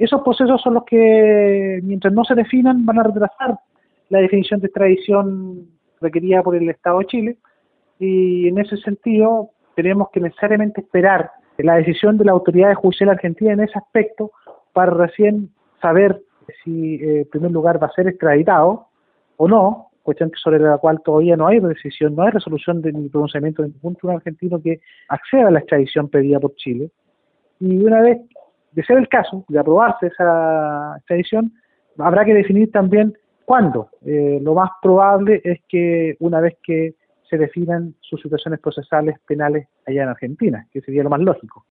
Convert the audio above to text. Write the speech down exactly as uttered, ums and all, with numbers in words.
Esos procesos son los que, mientras no se definan, van a retrasar la definición de extradición requerida por el Estado de Chile, y en ese sentido tenemos que necesariamente esperar la decisión de la autoridad judicial argentina en ese aspecto para recién saber si eh, en primer lugar va a ser extraditado o no, cuestión sobre la cual todavía no hay decisión, no hay resolución de ni pronunciamiento de ningún tribunal argentino que acceda a la extradición pedida por Chile. Y una vez de ser el caso, de aprobarse esa extradición, habrá que definir también cuándo. Eh, lo más probable es que una vez que se definan sus situaciones procesales penales allá en Argentina, que sería lo más lógico.